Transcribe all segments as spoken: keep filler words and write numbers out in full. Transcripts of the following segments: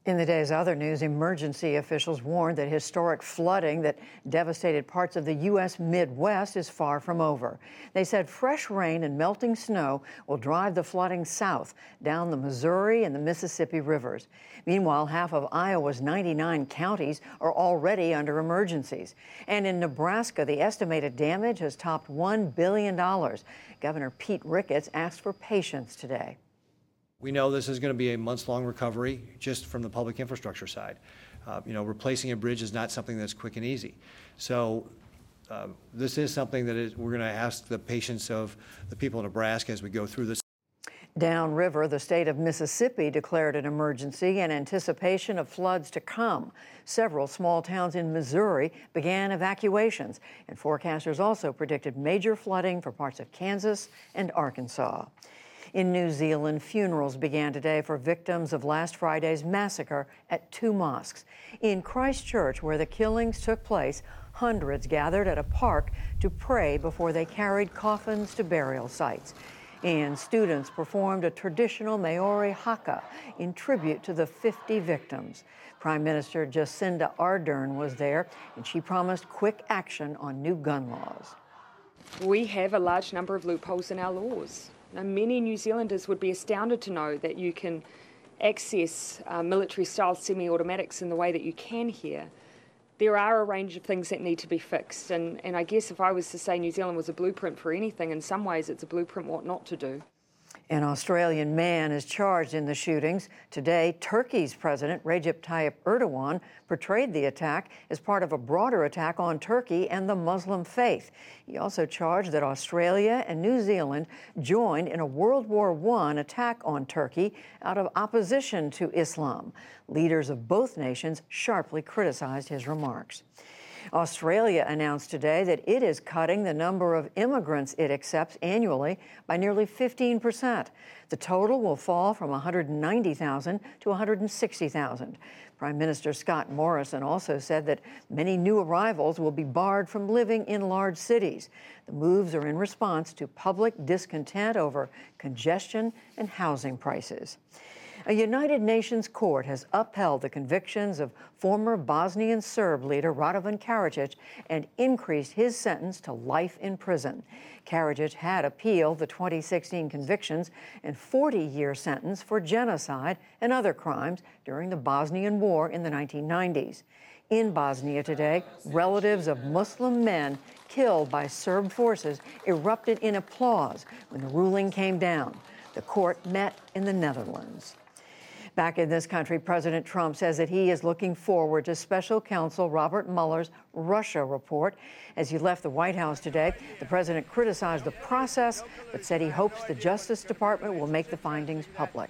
In the day's other news, emergency officials warned that historic flooding that devastated parts of the U S Midwest is far from over. They said fresh rain and melting snow will drive the flooding south, down the Missouri and the Mississippi rivers. Meanwhile, half of Iowa's ninety-nine counties are already under emergencies. And in Nebraska, the estimated damage has topped one billion dollars. Governor Pete Ricketts asked for patience today. We know this is going to be a months-long recovery just from the public infrastructure side. Uh, you know, replacing a bridge is not something that's quick and easy. So uh, this is something that is, we're going to ask the patience of the people of Nebraska as we go through this. Downriver, the state of Mississippi declared an emergency in anticipation of floods to come. Several small towns in Missouri began evacuations, and forecasters also predicted major flooding for parts of Kansas and Arkansas. In New Zealand, funerals began today for victims of last Friday's massacre at two mosques. In Christchurch, where the killings took place, hundreds gathered at a park to pray before they carried coffins to burial sites. And students performed a traditional Maori haka in tribute to the fifty victims. Prime Minister Jacinda Ardern was there, and she promised quick action on new gun laws. We have a large number of loopholes in our laws. Now, many New Zealanders would be astounded to know that you can access uh, military-style semi-automatics in the way that you can here. There are a range of things that need to be fixed, and, and I guess if I was to say New Zealand was a blueprint for anything, in some ways it's a blueprint what not to do. An Australian man is charged in the shootings. Today, Turkey's President Recep Tayyip Erdogan portrayed the attack as part of a broader attack on Turkey and the Muslim faith. He also charged that Australia and New Zealand joined in a World War One attack on Turkey out of opposition to Islam. Leaders of both nations sharply criticized his remarks. Australia announced today that it is cutting the number of immigrants it accepts annually by nearly fifteen percent. The total will fall from one hundred ninety thousand to one hundred sixty thousand. Prime Minister Scott Morrison also said that many new arrivals will be barred from living in large cities. The moves are in response to public discontent over congestion and housing prices. A United Nations court has upheld the convictions of former Bosnian Serb leader Radovan Karadzic and increased his sentence to life in prison. Karadzic had appealed the twenty sixteen convictions and forty-year sentence for genocide and other crimes during the Bosnian War in the nineteen nineties. In Bosnia today, relatives of Muslim men killed by Serb forces erupted in applause when the ruling came down. The court met in the Netherlands. Back in this country, President Trump says that he is looking forward to Special Counsel Robert Mueller's Russia report. As he left the White House today, the president criticized the process, but said he hopes the Justice Department will make the findings public.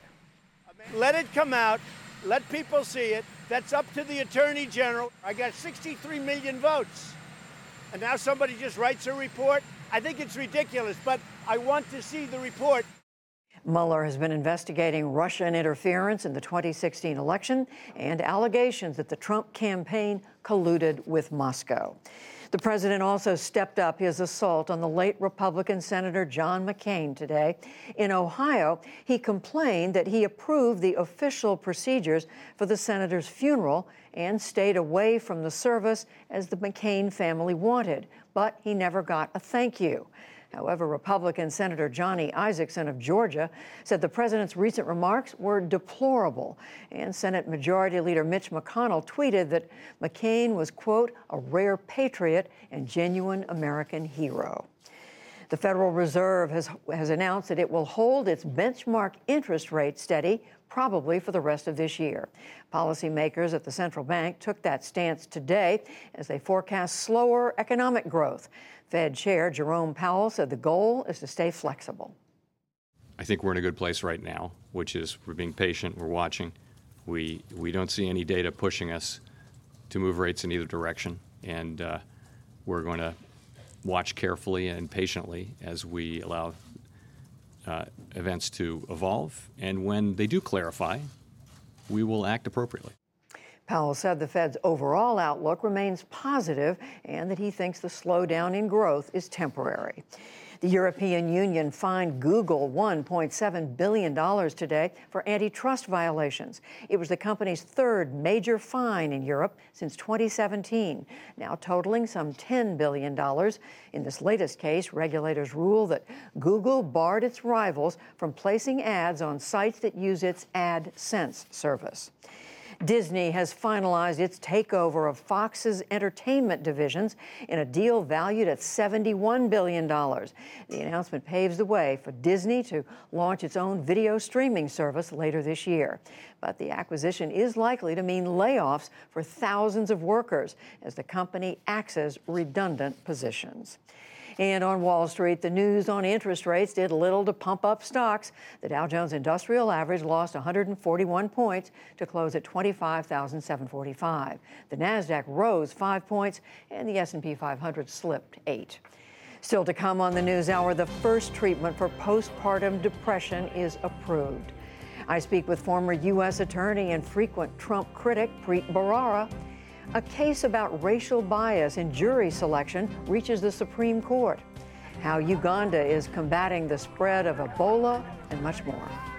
Let it come out. Let people see it. That's up to the Attorney General. I got sixty-three million votes. And now somebody just writes a report. I think it's ridiculous, but I want to see the report. Mueller has been investigating Russian interference in the twenty sixteen election and allegations that the Trump campaign colluded with Moscow. The president also stepped up his assault on the late Republican Senator John McCain today. In Ohio, he complained that he approved the official procedures for the senator's funeral and stayed away from the service as the McCain family wanted, but he never got a thank you. However, Republican Senator Johnny Isakson of Georgia said the president's recent remarks were deplorable. And Senate Majority Leader Mitch McConnell tweeted that McCain was, quote, a rare patriot and genuine American hero. The Federal Reserve has, has announced that it will hold its benchmark interest rate steady probably for the rest of this year. Policymakers at the central bank took that stance today as they forecast slower economic growth. Fed Chair Jerome Powell said the goal is to stay flexible. I think we're in a good place right now, which is we're being patient, we're watching. We we don't see any data pushing us to move rates in either direction, and uh, we're going to watch carefully and patiently as we allow uh, events to evolve. And when they do clarify, we will act appropriately. Powell said the Fed's overall outlook remains positive and that he thinks the slowdown in growth is temporary. The European Union fined Google one point seven billion dollars today for antitrust violations. It was the company's third major fine in Europe since twenty seventeen, now totaling some ten billion dollars. In this latest case, regulators ruled that Google barred its rivals from placing ads on sites that use its AdSense service. Disney has finalized its takeover of Fox's entertainment divisions in a deal valued at seventy-one billion dollars. The announcement paves the way for Disney to launch its own video streaming service later this year. But the acquisition is likely to mean layoffs for thousands of workers as the company axes redundant positions. And on Wall Street, the news on interest rates did little to pump up stocks. The Dow Jones Industrial Average lost one hundred forty-one points to close at twenty-five thousand seven hundred forty-five. The Nasdaq rose five points, and the S and P five hundred slipped eight. Still to come on the NewsHour, the first treatment for postpartum depression is approved. I speak with former U S attorney and frequent Trump critic Preet Bharara. A case about racial bias in jury selection reaches the Supreme Court. How Uganda is combating the spread of Ebola, and much more.